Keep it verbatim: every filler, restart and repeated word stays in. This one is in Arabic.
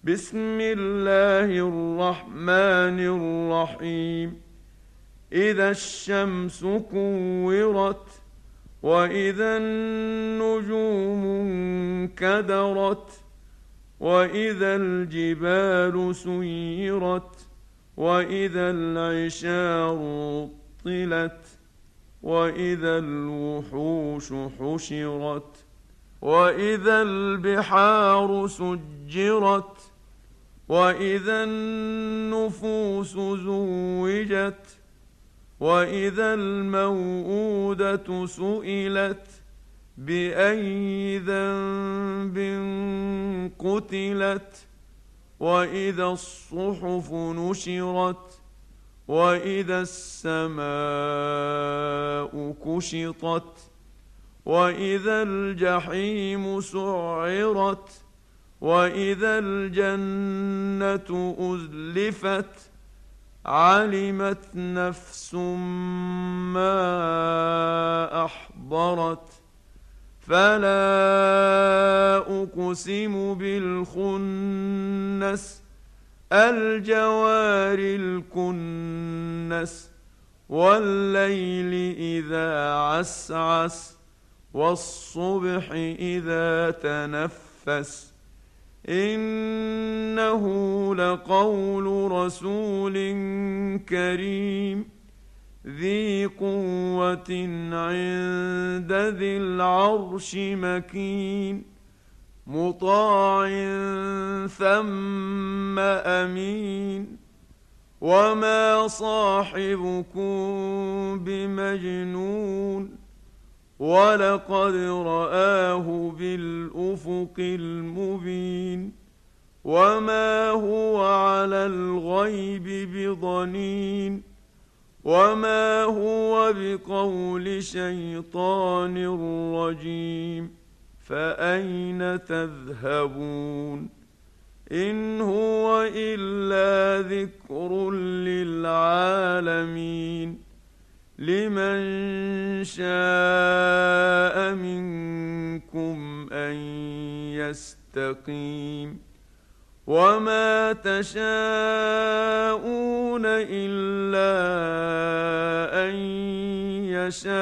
بسم الله الرحمن الرحيم. إذا الشمس كورت، وإذا النجوم انكدرت، وإذا الجبال سيرت، وإذا العشار عطلت، وإذا الوحوش حشرت، وإذا البحار سجرت، وإذا النفوس زوجت، وإذا الموءودة سئلت بأي ذنب قتلت، وإذا الصحف نشرت، وإذا السماء كشطت، وإذا الجحيم سعرت، وإذا الجنة أزلفت، علمت نفس ما أحضرت. فلا أقسم بالخنس، الجوار الكنس، والليل إذا عسعس، والصبح إذا تنفس. إنه لقول رسول كريم ذي قوة عند ذي العرش مكين، مطاع ثم أمين. وما صاحبكم بمجنون، ولقد رآه بالأفق المبين. وما هو على الغيب بضنين، وما هو بقول شيطان رجيم. فأين تذهبون؟ إن هو إلا ذكر للعالمين، لمن شاء منكم أن يستقيم. وما تشاءون إلا أن يشاء